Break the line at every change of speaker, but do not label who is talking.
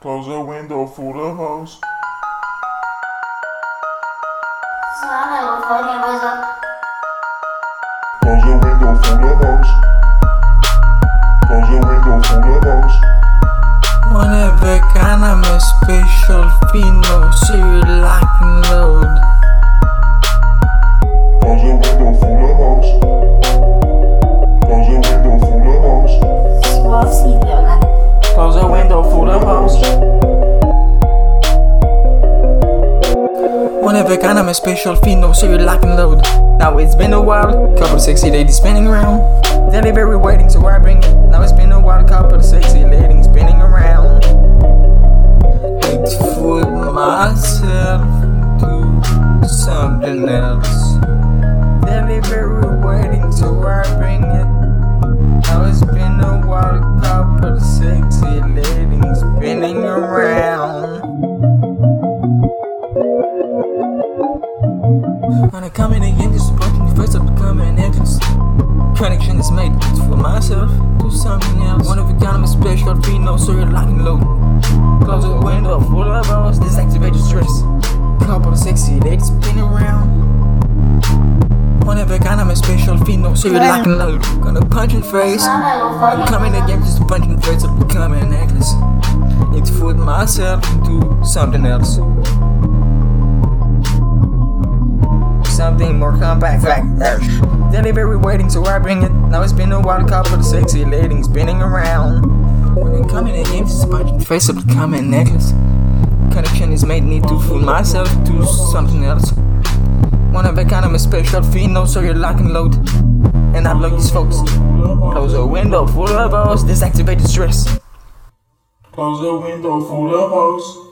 Close the window for the house. Close the window for the house. Close the window for the house.
Whenever kind of a special fino, so you lock and load.
Close the window for the house. Close the window for the house.
Close the window for the house. Whenever kind of a special fino, so you lock and load. Now it's been a while, couple of sexy ladies spinning around. Delivery waiting, so I bring it. Now it's been a while, couple of sexy ladies spinning around. It's fool myself to something else. Delivery waiting, so I bring it. Now it's been a while, couple of sexy ladies spinning around. When I come in again, just watching the first of becoming an entrance. Connection is made for myself, do something else. One of a kind of a special fino, so you're lock and load. Close the window full of hours, disactivate your stress. Couple of sexy ladies spinning around. One of a kind of a special fino, so you're lock and load. Gonna punch in face. I'm coming again, just punching the face of becoming a necklace. Need to fool myself and do something else. Something more compact, delivery waiting, so I bring it. Now it's been a while, couple of sexy ladies spinning around. When I'm coming again, just punching the face of becoming a necklace. Connection is made, need to fool myself, do something else. One of a kind of a special fino, so you're lock and load. And I block these folks. Close the window full of hours, disactivate the stress.
Close the window for the house.